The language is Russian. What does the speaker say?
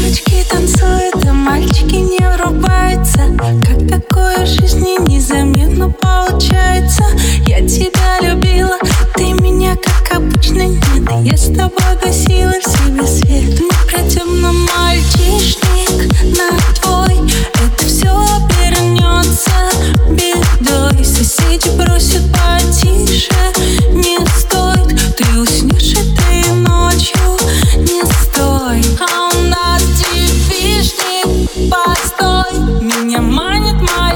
Девочки танцуют, а мальчики не врубаются. Как такое в жизни незаметно получается? Я тебя любила, ты меня как обычно нет. Я с тобой гасила в себе свет. Не пройдем на мальчишник, на твой. Это все обернется бедой. Соседи просят потише, не стоит. Ты уснешь этой ночью, не стой. А у нас девичник, постой. Меня манит